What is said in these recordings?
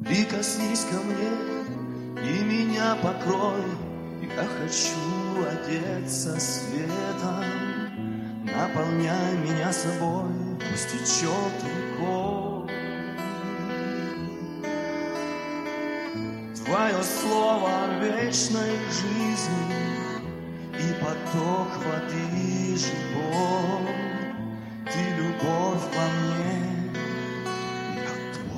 Прикоснись ко мне и меня покрой. Я хочу одеться светом. Наполняй меня собой, пусть течет рекой. Твое слово вечной жизни и поток воды живой. Ты любовь во мне, я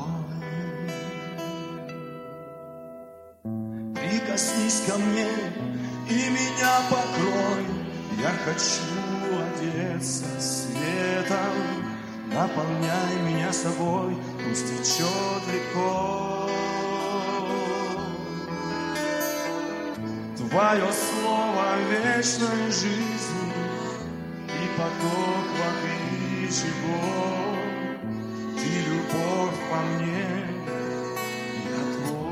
твой. Прикоснись ко мне и меня покрой. Я хочу одеться светом. Наполняй меня собой, пусть течет рекой. Твое слово вечной жизни и поток воды живой. Ты любовь во мне, я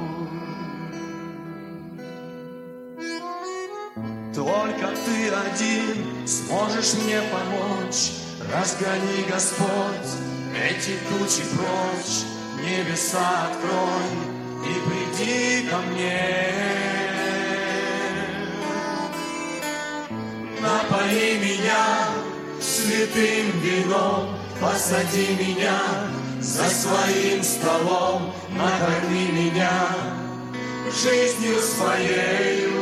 твой. Только ты один сможешь мне помочь. Разгони, Господь, эти тучи прочь. Небеса открой и приди ко мне. Напои меня святым вином, посади меня за своим столом, накорми меня жизнью своею.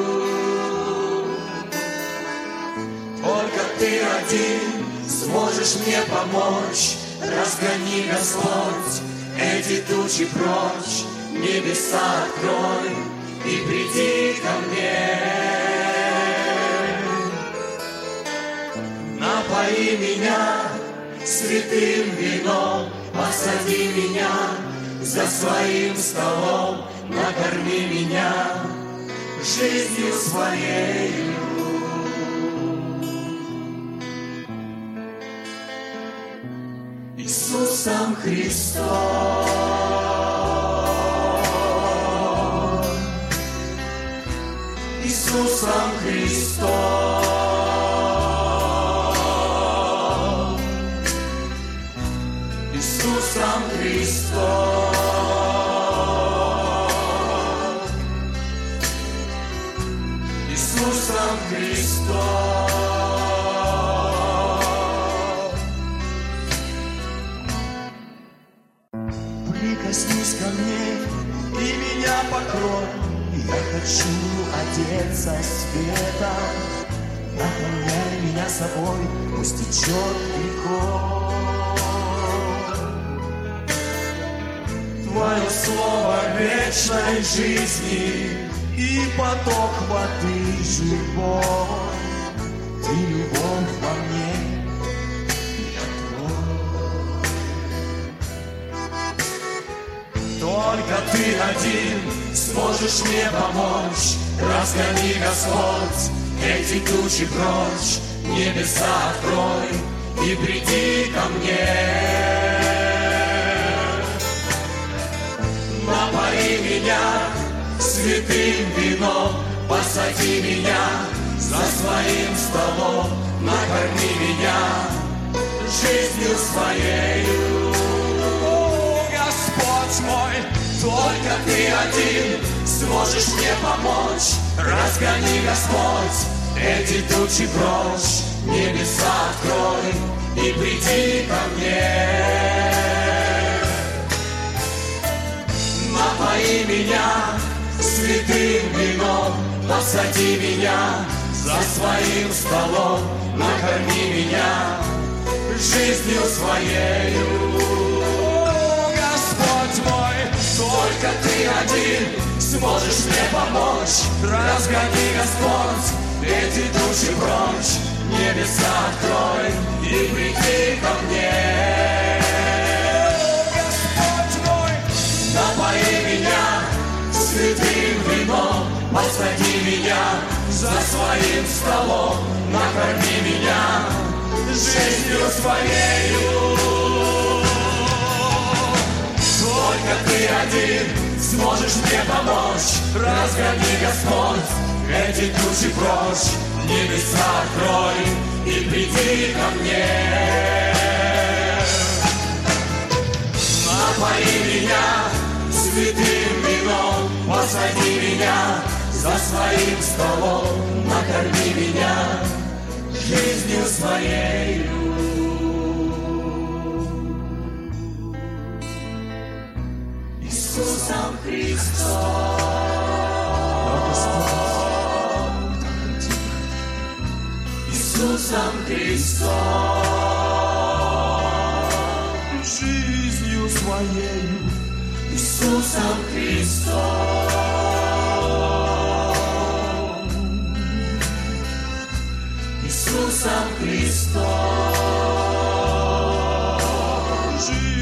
Только ты один сможешь мне помочь. Разгони, Господь, эти тучи прочь, небеса открой и приди ко мне. Напои меня святым вином, посади меня за своим столом, накорми меня жизнью своею. Иисусом Христом, Иисусом Христом, Иисусом Христом, Иисусом Христом. Прикоснись ко мне и меня покрой. Я хочу одеться светом. Наполняй меня собой, пусть течет рекой. Твое слово вечной жизни и поток воды живой. Ты любовь во мне, я твой. Только ты один сможешь мне помочь. Разгони, Господь, эти тучи прочь, небеса открой и приди ко мне. Напои меня святым вином, посади меня за своим столом, накорми меня жизнью своею. Господь мой, только ты один сможешь мне помочь. Разгони, Господь, эти тучи прочь, небеса открой и приди ко мне. Напои меня святым вином, посади меня за своим столом, накорми меня жизнью своею. Господь мой, только ты один сможешь мне помочь. Разгони, Господь, эти тучи прочь, небеса открой и приди ко мне. Господь мой, напои меня святым вином, посади меня за своим столом, накорми меня жизнью своею. Только ты один сможешь мне помочь. Разгони, Господь, эти тучи прочь, небеса открой и приди ко мне. Напои меня святым меня, за своим столом накорми меня жизнью своею. Иисусом Христом, Иисусом Христом, жизнью своею, Иисусом Христом, Иисусом Христом.